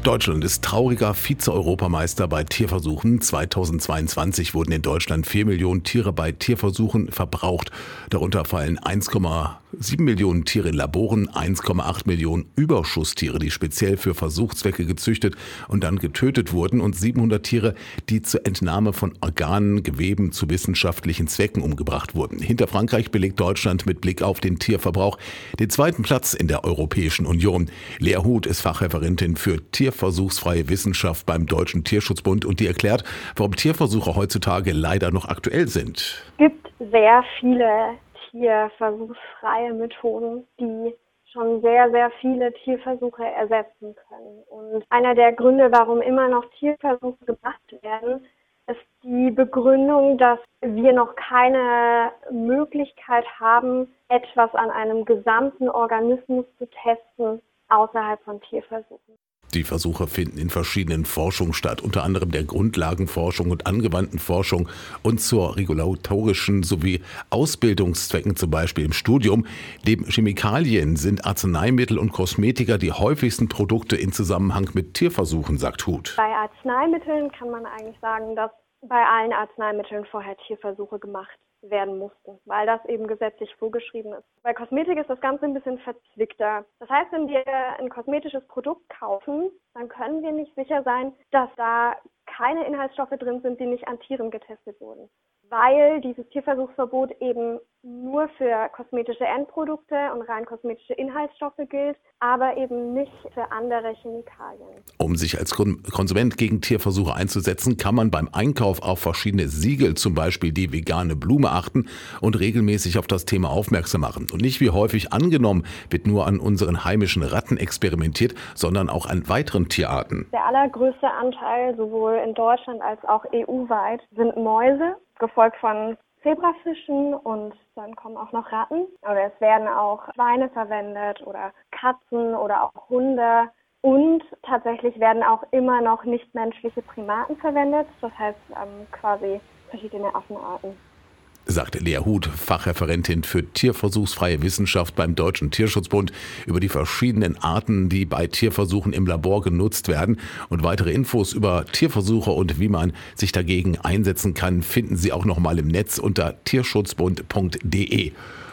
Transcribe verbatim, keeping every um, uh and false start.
Deutschland ist trauriger Vize-Europameister bei Tierversuchen. zweitausendzweiundzwanzig wurden in Deutschland vier Millionen Tiere bei Tierversuchen verbraucht. Darunter fallen eins Komma sieben Millionen Tiere in Laboren, eins Komma acht Millionen Überschusstiere, die speziell für Versuchszwecke gezüchtet und dann getötet wurden, und siebenhundert Tiere, die zur Entnahme von Organen, Geweben zu wissenschaftlichen Zwecken umgebracht wurden. Hinter Frankreich belegt Deutschland mit Blick auf den Tierverbrauch den zweiten Platz in der Europäischen Union. Lea Huth ist Fachreferentin für tierversuchsfreie Wissenschaft beim Deutschen Tierschutzbund, und die erklärt, warum Tierversuche heutzutage leider noch aktuell sind. Es gibt sehr viele tierversuchsfreie Methoden, die schon sehr, sehr viele Tierversuche ersetzen können. Und einer der Gründe, warum immer noch Tierversuche gemacht werden, ist die Begründung, dass wir noch keine Möglichkeit haben, etwas an einem gesamten Organismus zu testen außerhalb von Tierversuchen. Die Versuche finden in verschiedenen Forschungen statt, unter anderem der Grundlagenforschung und angewandten Forschung und zur regulatorischen sowie Ausbildungszwecken, zum Beispiel im Studium. Neben Chemikalien sind Arzneimittel und Kosmetika die häufigsten Produkte in Zusammenhang mit Tierversuchen, sagt Huth. Bei Arzneimitteln kann man eigentlich sagen, dass bei allen Arzneimitteln vorher Tierversuche gemacht werden mussten, weil das eben gesetzlich vorgeschrieben ist. Bei Kosmetik ist das Ganze ein bisschen verzwickter. Das heißt, wenn wir ein kosmetisches Produkt kaufen, dann können wir nicht sicher sein, dass da keine Inhaltsstoffe drin sind, die nicht an Tieren getestet wurden, weil dieses Tierversuchsverbot eben nur für kosmetische Endprodukte und rein kosmetische Inhaltsstoffe gilt, aber eben nicht für andere Chemikalien. Um sich als Konsument gegen Tierversuche einzusetzen, kann man beim Einkauf auf verschiedene Siegel, zum Beispiel die vegane Blume, achten und regelmäßig auf das Thema aufmerksam machen. Und nicht wie häufig angenommen wird nur an unseren heimischen Ratten experimentiert, sondern auch an weiteren Tierarten. Der allergrößte Anteil, sowohl in Deutschland als auch E U-weit, sind Mäuse, gefolgt von Zebrafischen, und dann kommen auch noch Ratten. Oder es werden auch Schweine verwendet oder Katzen oder auch Hunde. Und tatsächlich werden auch immer noch nichtmenschliche Primaten verwendet, das heißt ähm, quasi verschiedene Affenarten. Sagte Lea Huth, Fachreferentin für tierversuchsfreie Wissenschaft beim Deutschen Tierschutzbund, über die verschiedenen Arten, die bei Tierversuchen im Labor genutzt werden. Und weitere Infos über Tierversuche und wie man sich dagegen einsetzen kann, finden Sie auch noch mal im Netz unter tierschutzbund punkt de.